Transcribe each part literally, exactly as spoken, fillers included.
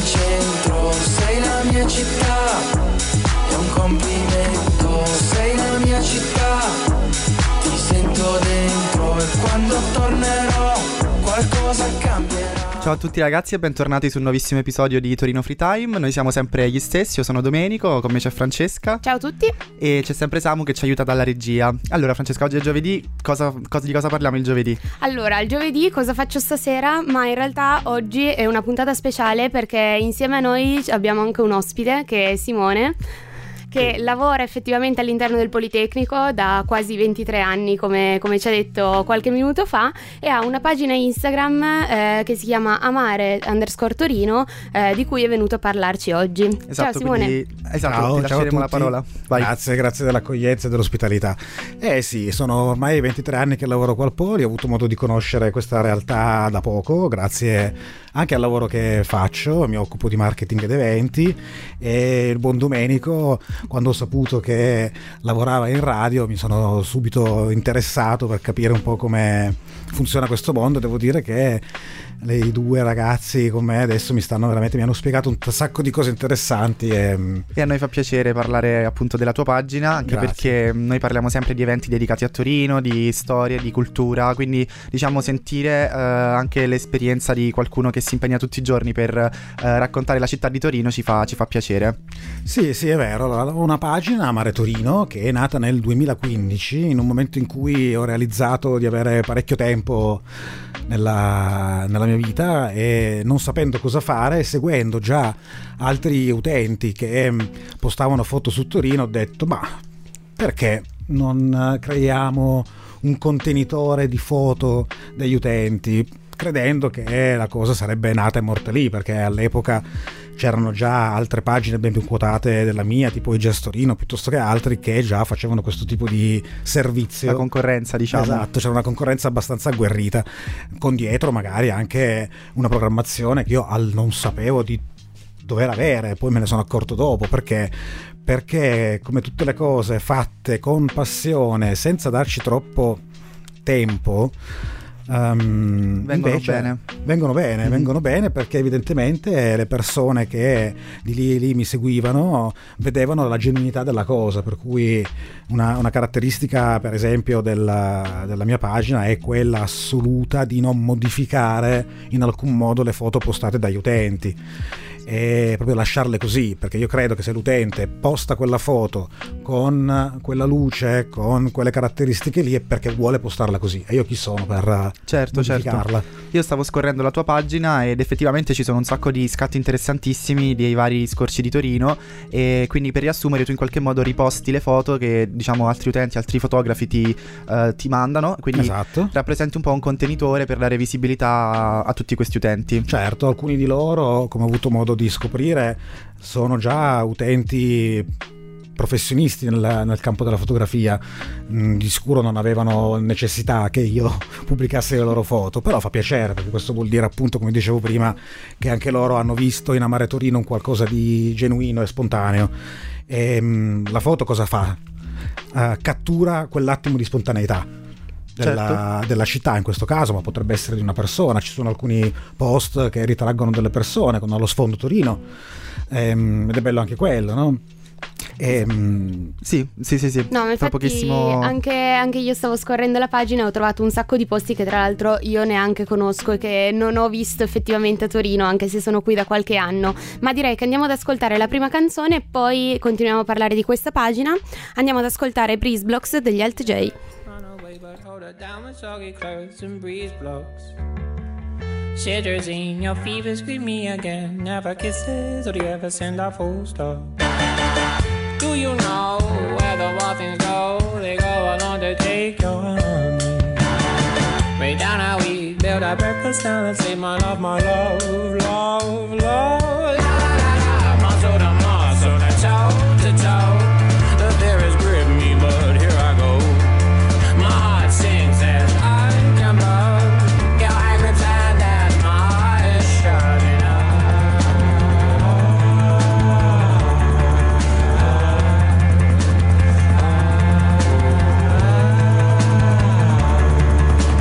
centro, sei la mia città, è un complimento, sei la mia città, ti sento dentro e quando tornerò qualcosa cambierà. Ciao a tutti ragazzi e bentornati sul nuovissimo episodio di Torino Free Time. Noi siamo sempre gli stessi, io sono Domenico, con me c'è Francesca. Ciao a tutti. E c'è sempre Samu che ci aiuta dalla regia. Allora Francesca, oggi è giovedì, cosa, cosa, di cosa parliamo il giovedì? Allora, il giovedì cosa faccio stasera? Ma in realtà oggi è una puntata speciale perché insieme a noi abbiamo anche un ospite che è Simone, che lavora effettivamente all'interno del Politecnico da quasi ventitré anni, come, come ci ha detto qualche minuto fa, e ha una pagina Instagram eh, che si chiama amare underscore Torino, eh, di cui è venuto a parlarci oggi. Esatto, ciao Simone. Quindi, esatto, ciao, ti lasceremo ciao a la parola. Vai. Grazie, grazie dell'accoglienza e dell'ospitalità. Eh sì, sono ormai ventitré anni che lavoro qua al Poli, ho avuto modo di conoscere questa realtà da poco, grazie anche al lavoro che faccio, mi occupo di marketing ed eventi, e il buon Domenico, quando ho saputo che lavorava in radio, mi sono subito interessato per capire un po' come funziona questo mondo. Devo dire che i due ragazzi con me adesso mi stanno veramente, mi hanno spiegato un sacco di cose interessanti e, e a noi fa piacere parlare appunto della tua pagina, anche Grazie. perché noi parliamo sempre di eventi dedicati a Torino, di storia, di cultura, quindi diciamo sentire eh, anche l'esperienza di qualcuno che si impegna tutti i giorni per eh, raccontare la città di Torino ci fa, ci fa piacere. Sì, sì, è vero. Allora, ho una pagina, Amare Torino, che è nata nel duemilaquindici, in un momento in cui ho realizzato di avere parecchio tempo nella, nella mia vita, e non sapendo cosa fare, seguendo già altri utenti che postavano foto su Torino, ho detto ma perché non creiamo un contenitore di foto degli utenti, credendo che la cosa sarebbe nata e morta lì, perché all'epoca c'erano già altre pagine ben più quotate della mia, tipo i Gestorino, piuttosto che altri che già facevano questo tipo di servizio. La concorrenza, diciamo. Esatto, c'era una concorrenza abbastanza agguerrita, con dietro magari anche una programmazione che io al non sapevo di dover avere, poi me ne sono accorto dopo, perché perché come tutte le cose fatte con passione, senza darci troppo tempo, Um, vengono invece, bene vengono bene, mm-hmm. vengono bene perché evidentemente le persone che di lì, lì mi seguivano vedevano la genuinità della cosa, per cui una, una caratteristica per esempio della, della mia pagina è quella assoluta di non modificare in alcun modo le foto postate dagli utenti, e proprio lasciarle così, perché io credo che se l'utente posta quella foto con quella luce, con quelle caratteristiche lì, è perché vuole postarla così, e io chi sono per certo, modificarla. Certo. Io stavo scorrendo la tua pagina ed effettivamente ci sono un sacco di scatti interessantissimi dei vari scorci di Torino, e quindi per riassumere tu in qualche modo riposti le foto che diciamo altri utenti, altri fotografi ti, uh, ti mandano, quindi esatto. rappresenti un po' un contenitore per dare visibilità a, a tutti questi utenti. Certo, alcuni di loro, come ho avuto modo di scoprire, sono già utenti professionisti nel, nel campo della fotografia, mm, di sicuro non avevano necessità che io pubblicassi le loro foto, però fa piacere, perché questo vuol dire appunto, come dicevo prima, che anche loro hanno visto in Amare Torino un qualcosa di genuino e spontaneo. E mm, la foto cosa fa? Uh, cattura quell'attimo di spontaneità Della, certo. della città in questo caso, ma potrebbe essere di una persona. Ci sono alcuni post che ritraggono delle persone con allo sfondo Torino, ehm, ed è bello anche quello, no? Ehm... Sì, sì, sì, sì. No, ma infatti pochissimo... anche, anche io stavo scorrendo la pagina e ho trovato un sacco di posti che tra l'altro io neanche conosco e che non ho visto effettivamente a Torino, anche se sono qui da qualche anno. Ma direi che andiamo ad ascoltare la prima canzone e poi continuiamo a parlare di questa pagina. Andiamo ad ascoltare Breeze Blocks degli Alt J. Down with soggy clothes and breeze blocks. Shivers in your fever, scream me again. Never kisses, or do you ever send a full stop? Do you know where the wild things go? They go along to take your honey. Way down how we build our breakfast down and say my love, my love, love, love. La la la, muscle to muscle, to toe to toe. The fear is grip me, but here I go. My heart sings as I jump up. Your eye grips and that my heart is shutting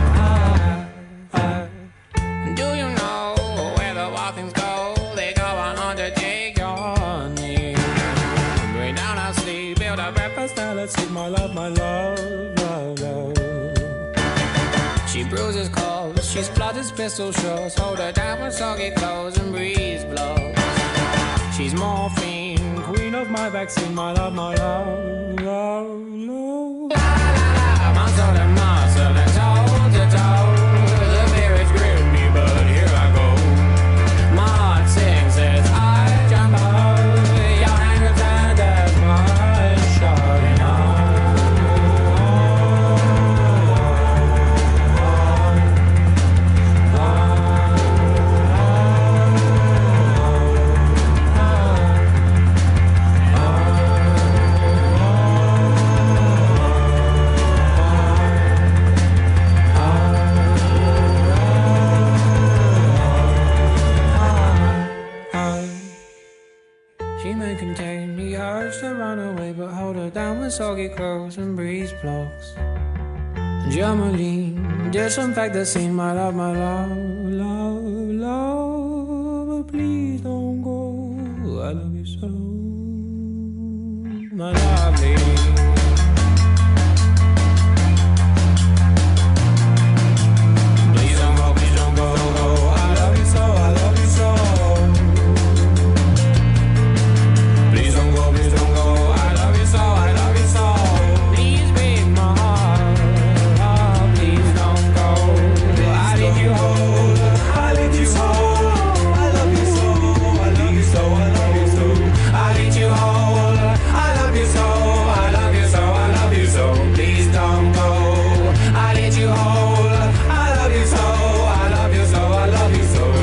up. Do you know where the wild things go? They go on She's flooded pistol shots, hold her down with soggy clothes and breeze blows. She's morphine, queen of my vaccine, my love, my love, love, love. La la la, muscle and muscle and toe to toe. The mirror's gripped me, but here I go. My heart sings as I jump out. Your hand grabs and that's my shouting out. Soggy clothes and breeze blows. Germaline, disinfect the scene, my love, my love, love, love. But please don't go. I love you so, my lovely. Please don't go, please don't go, go. I love you so, I love you so. Please don't go, please don't go. I love you so, I love you so. Please break my heart. Oh, please don't go. I let you hold, I let you hold. I love you so, I love you so, I love you so. I let you hold, I love you so, I love you so, I love you so. Please don't go. I let you hold, I love you so, I love you so, I love you so.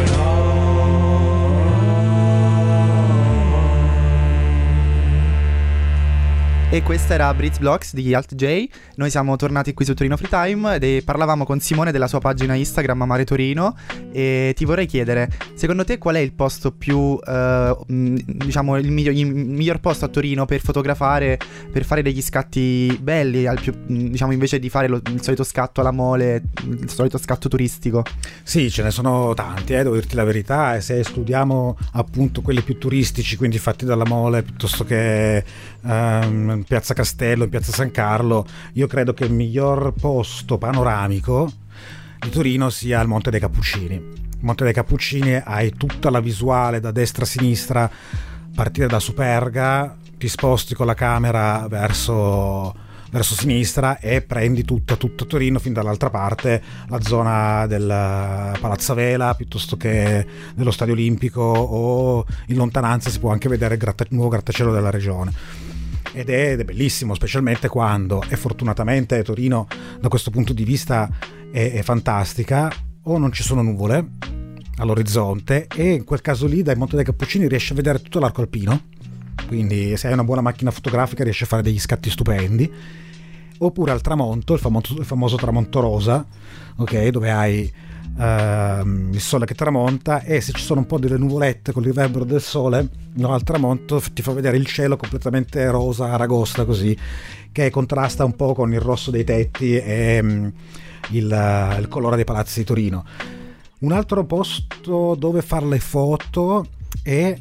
E questa era Breeze Blocks di Alt J. Noi siamo tornati qui su Torino Free Time e parlavamo con Simone della sua pagina Instagram Amare Torino. E ti vorrei chiedere, secondo te qual è il posto più, uh, diciamo, il miglior, il miglior posto a Torino per fotografare, per fare degli scatti belli, al più, diciamo, invece di fare lo, il solito scatto alla mole, il solito scatto turistico? Sì, ce ne sono tanti, eh, devo dirti la verità, e se escludiamo appunto quelli più turistici, quindi fatti dalla mole, piuttosto che um, Piazza Castello, in Piazza San Carlo, io credo che il miglior posto panoramico di Torino sia il Monte dei Cappuccini. Il Monte dei Cappuccini hai tutta la visuale da destra a sinistra, partire da Superga, ti sposti con la camera verso, verso sinistra e prendi tutta, tutta Torino fin dall'altra parte, la zona del Palazzo Vela piuttosto che dello Stadio Olimpico, o in lontananza si può anche vedere il gratta- nuovo grattacielo della regione. Ed è, ed è bellissimo, specialmente quando, e fortunatamente Torino da questo punto di vista è, è fantastica, o non ci sono nuvole all'orizzonte, e in quel caso lì dai Monte dei Cappuccini riesci a vedere tutto l'arco alpino, quindi se hai una buona macchina fotografica riesci a fare degli scatti stupendi. Oppure al tramonto, il famoso, il famoso tramonto rosa, ok, dove hai Uh, il sole che tramonta, e se ci sono un po' delle nuvolette con il riverbero del sole, no, al tramonto ti fa vedere il cielo completamente rosa, aragosta, così, che contrasta un po' con il rosso dei tetti e um, il, il colore dei palazzi di Torino. Un altro posto dove fare le foto è,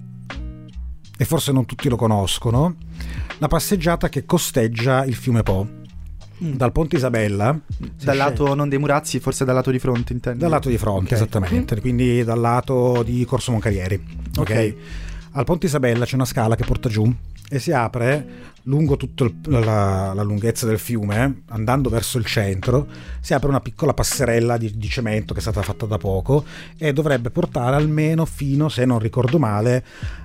e forse non tutti lo conoscono, la passeggiata che costeggia il fiume Po. Dal Ponte Isabella, dal lato non dei Murazzi, forse dal lato di fronte, intendi? Dal lato di fronte, okay. Esattamente, quindi dal lato di Corso Moncalieri. Ok. Okay. Al Ponte Isabella c'è una scala che porta giù e si apre lungo tutta la, la lunghezza del fiume, andando verso il centro. Si apre una piccola passerella di, di cemento che è stata fatta da poco e dovrebbe portare almeno fino, se non ricordo male,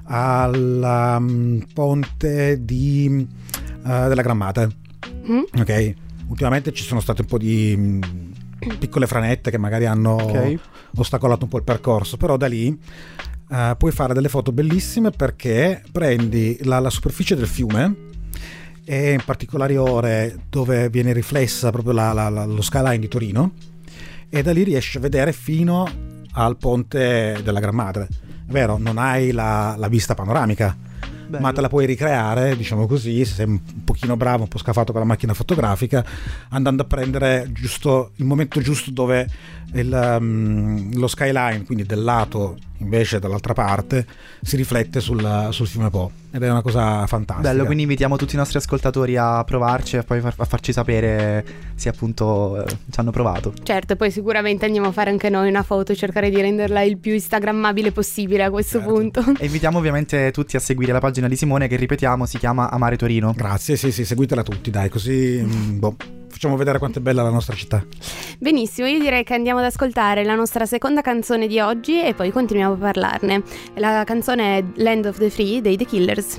al um, ponte di, uh, della Gran Mate. Mm. Ok, ultimamente ci sono state un po' di mh, piccole franette che magari hanno okay. ostacolato un po' il percorso, però da lì uh, puoi fare delle foto bellissime, perché prendi la, la superficie del fiume, e in particolari ore dove viene riflessa proprio la, la, la, lo skyline di Torino, e da lì riesci a vedere fino al ponte della Gran Madre. È vero, non hai la, la vista panoramica, bello, ma te la puoi ricreare, diciamo così, se sei un pochino bravo, un po' scafato con la macchina fotografica, andando a prendere giusto il momento giusto dove il, um, lo skyline, quindi del lato invece dall'altra parte si riflette sul, sul fiume Po, ed è una cosa fantastica. Bello, quindi invitiamo tutti i nostri ascoltatori a provarci e poi far, a farci sapere se appunto eh, ci hanno provato. Certo, poi sicuramente andiamo a fare anche noi una foto, cercare di renderla il più instagrammabile possibile a questo Certo. punto. E invitiamo ovviamente tutti a seguire la pagina di Simone, che ripetiamo si chiama Amare Torino. Grazie, sì sì, seguitela tutti, dai, così mm, boh, facciamo vedere quanto è bella la nostra città. Benissimo, io direi che andiamo ad ascoltare la nostra seconda canzone di oggi e poi continuiamo a parlarne. La canzone è Land of the Free dei The Killers.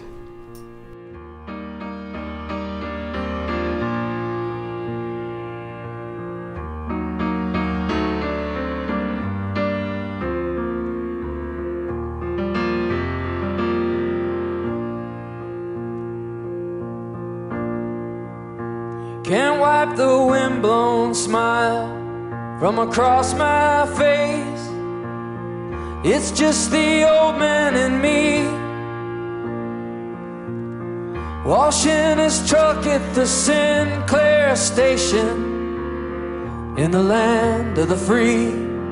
Can't wipe the windblown smile from across my face. It's just the old man and me, washing his truck at the Sinclair station in the land of the free.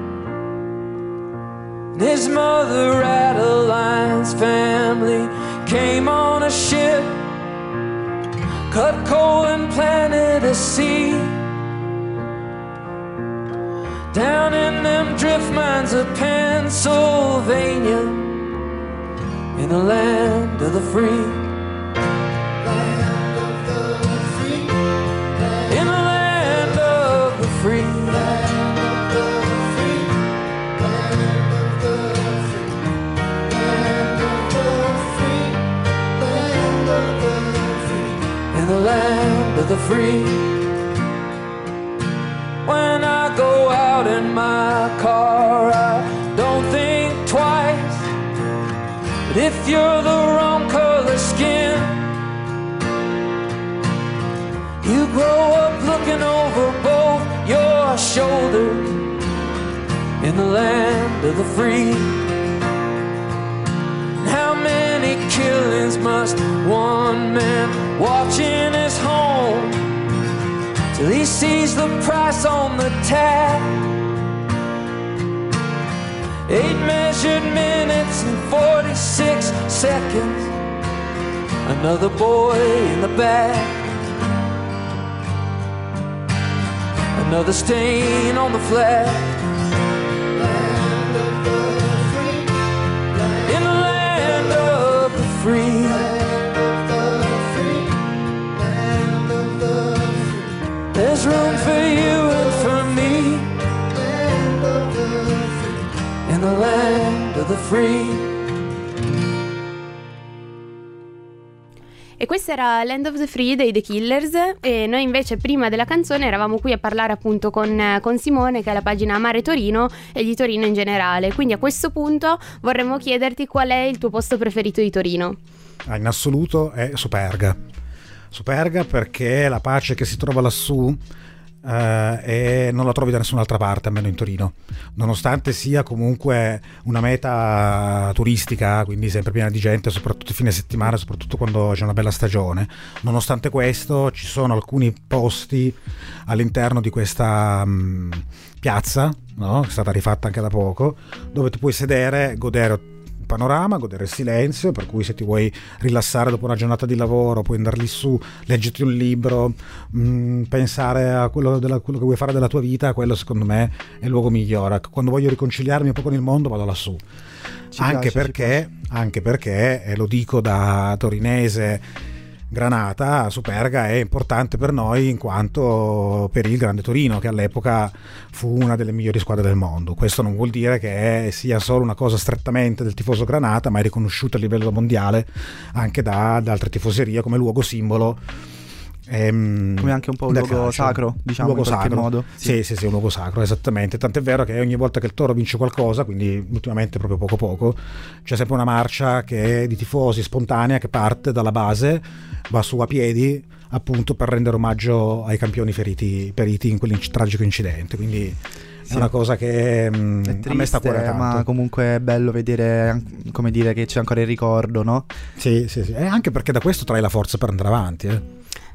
And his mother, Adeline's family, came on a ship, cut coal and planted a seed down in them drift mines of Pennsylvania, in the land of the free. Land of the free. In the land of the free. Land of the free. Land of the free. Land of the free. Land of the free. In the land of the free. When I go out in my car, I don't think twice. But if you're the wrong color skin, you grow up looking over both your shoulders in the land of the free. How many killings must one man watch in his home till he sees the price on the tab? Eight measured minutes and forty-six seconds. Another boy in the back. Another stain on the flag. Land of the free. In the land of the free. Land of the free. Land of the free. There's room for you and for me. Land of the free. In the land of the free. E questa era Land of the Free dei The Killers, e noi invece prima della canzone eravamo qui a parlare appunto con, con Simone, che è la pagina Amare Torino e di Torino in generale. Quindi a questo punto vorremmo chiederti qual è il tuo posto preferito di Torino. Ah, in assoluto è Superga. Superga perché la pace che si trova lassù Uh, e non la trovi da nessun'altra parte, almeno in Torino, nonostante sia comunque una meta turistica, quindi sempre piena di gente, soprattutto fine settimana, soprattutto quando c'è una bella stagione. Nonostante questo ci sono alcuni posti all'interno di questa um, piazza, no? Che è stata rifatta anche da poco, dove ti puoi sedere, godere panorama, godere il silenzio, per cui se ti vuoi rilassare dopo una giornata di lavoro puoi andare lì su, leggerti un libro, mh, pensare a quello, della, quello che vuoi fare della tua vita. Quello secondo me è il luogo migliore. Quando voglio riconciliarmi un po' con il mondo vado lassù, ci anche, piace, perché, anche perché, e lo dico da torinese granata, Superga è importante per noi in quanto per il Grande Torino, che all'epoca fu una delle migliori squadre del mondo. Questo non vuol dire che sia solo una cosa strettamente del tifoso granata, ma è riconosciuta a livello mondiale anche da, da altre tifoserie come luogo simbolo, ehm, come anche un po' un luogo calcio. Sacro, diciamo, luogo in qualche sacro. modo. Sì. sì, sì, sì, un luogo sacro, esattamente. Tant'è vero che ogni volta che il Toro vince qualcosa, quindi ultimamente proprio poco poco, c'è sempre una marcia che è di tifosi spontanea che parte dalla base, va su a piedi appunto per rendere omaggio ai campioni feriti, periti in quel tragico incidente. Quindi sì, è una cosa che mh, triste, a me sta a cuore tanto. Ma comunque è bello vedere, come dire, che c'è ancora il ricordo, no? Sì, sì, sì. E anche perché da questo trai la forza per andare avanti, eh.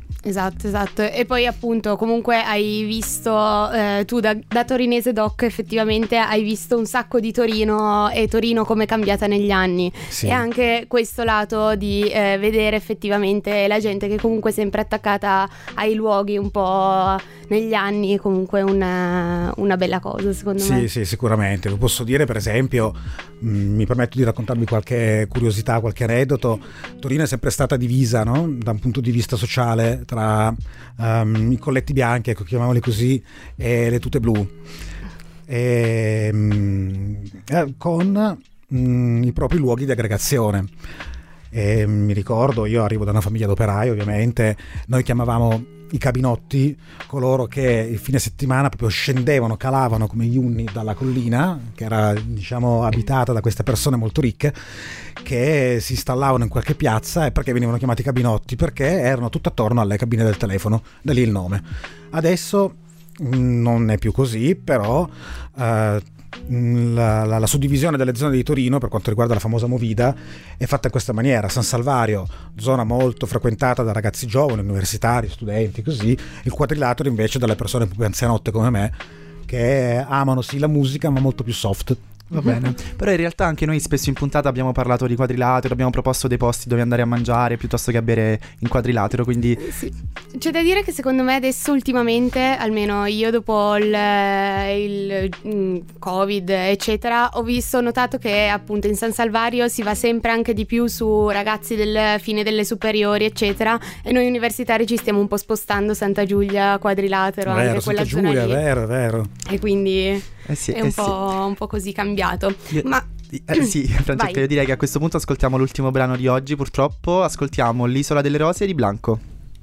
Esatto, esatto. E poi appunto comunque hai visto, eh, tu da, da torinese doc effettivamente hai visto un sacco di Torino e Torino come è cambiata negli anni. Sì. E anche questo lato di eh, vedere effettivamente la gente che comunque è sempre attaccata ai luoghi un po' negli anni è comunque una, una bella cosa secondo sì, me. Sì, sì, sicuramente. Lo posso dire, per esempio, mh, mi permetto di raccontarvi qualche curiosità, qualche aneddoto. Torino è sempre stata divisa, no? Da un punto di vista sociale tra um, i colletti bianchi, ecco, chiamiamoli così, e le tute blu, e, mh, eh, con mh, i propri luoghi di aggregazione. E mi ricordo, io arrivo da una famiglia d'operai, ovviamente, noi chiamavamo i cabinotti coloro che il fine settimana proprio scendevano, calavano come gli unni dalla collina, che era, diciamo, abitata da queste persone molto ricche, che si installavano in qualche piazza. E perché venivano chiamati cabinotti? Perché erano tutto attorno alle cabine del telefono, da lì il nome. Adesso mh, non è più così, però eh, La, la, la suddivisione delle zone di Torino per quanto riguarda la famosa Movida è fatta in questa maniera: San Salvario, zona molto frequentata da ragazzi giovani, universitari, studenti, così; il Quadrilatero invece dalle persone più anzianotte come me, che amano sì la musica ma molto più soft. Va bene, però in realtà anche noi spesso in puntata abbiamo parlato di Quadrilatero, abbiamo proposto dei posti dove andare a mangiare piuttosto che a bere in Quadrilatero, quindi sì. C'è da dire che secondo me adesso ultimamente, almeno io dopo il, il Covid eccetera, ho visto, ho notato che appunto in San Salvario si va sempre anche di più su ragazzi del fine delle superiori eccetera, e noi universitari ci stiamo un po' spostando Santa Giulia, Quadrilatero, Vero, anche quella Santa zona Giulia, lì. è vero, è vero. E quindi eh sì, è eh un, sì. po', un po' così cambiato. Io... Ma Eh, sì, Francesca, Vai. io direi che a questo punto ascoltiamo l'ultimo brano di oggi, purtroppo. Ascoltiamo L'Isola delle Rose di Blanco.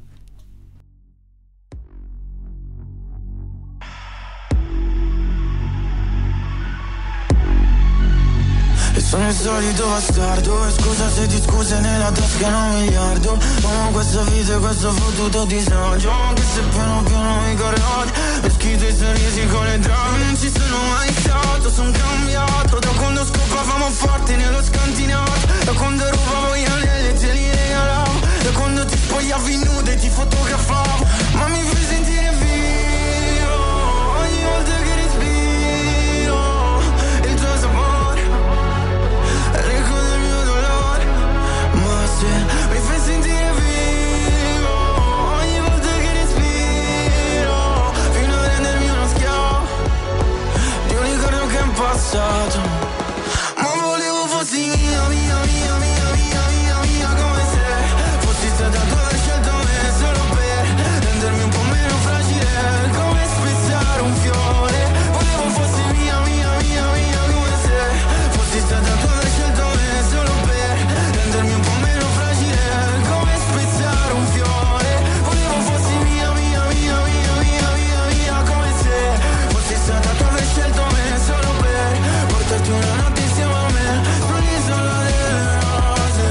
E sono il solito bastardo, e scusa se ti scuse nella tasca un miliardo. Amo questa vita e questo fottuto disagio, anche se piano piano mi corre odio. Ho scritto i sorrisi con le drame, non ci sono mai stato, son cambiato. Da quando scopavamo forte nello scantinato, da quando rubavo io nelle te li regalavo, da quando ti spogliavi nuda e ti fotografavo. Ma mi fai sentire vivo, ogni volta che respiro il tuo sapore, l'eco del mio dolore. Ma se mi fai sentire vivo ogni volta che respiro, fino a rendermi uno schiavo di un ricordo che è passato. Ma volevo fossi mia, mia, mia, mia, mia, mia, mia, come se fossi stata tu aver scelto me solo per rendermi un po' meno fragile, come spezzare un fiore. Volevo fossi mia, mia, mia, mia, come se fossi stata tu aver scelto me solo per rendermi un po' meno fragile, come spezzare un fiore. Volevo fossi mia, mia, mia, mia, mia, mia, mia, come se fossi stata tu aver scelto me solo per portarti una notte insieme a me sull'isola delle rose.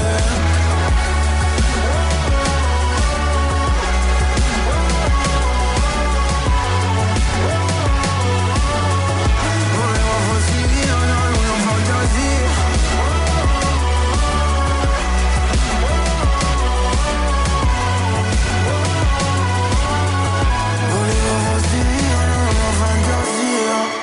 Volevo fossi mia, no, una fantasia. Volevo fossi mia, no, una fantasia.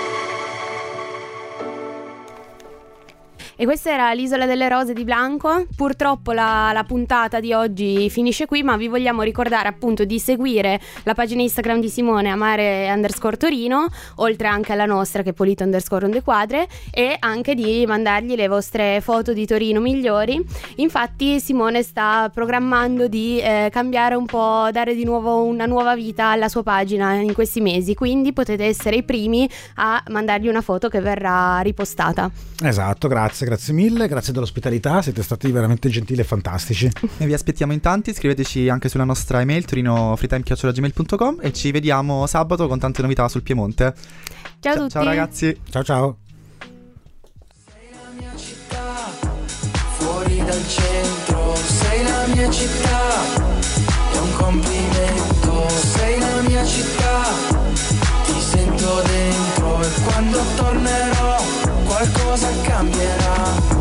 E questa era l'Isola delle Rose di Blanco. Purtroppo la, la puntata di oggi finisce qui, ma vi vogliamo ricordare appunto di seguire la pagina Instagram di Simone, amare underscore Torino, oltre anche alla nostra che è polito underscore onde quadre, e anche di mandargli le vostre foto di Torino migliori. Infatti Simone sta programmando di eh, cambiare un po', dare di nuovo una nuova vita alla sua pagina in questi mesi, quindi potete essere i primi a mandargli una foto che verrà ripostata. Esatto, grazie, grazie mille, grazie dell'ospitalità, siete stati veramente gentili e fantastici. E vi aspettiamo in tanti, scriveteci anche sulla nostra email torinofreetime chiocciola gmail punto com e ci vediamo sabato con tante novità sul Piemonte. Ciao a Ciao, tutti. ciao ragazzi. Ciao ciao. Sei la mia città, fuori dal centro, sei la mia città, è un complimento. Sei la mia città, ti sento dentro, e quando tornerò qualcosa cambierà.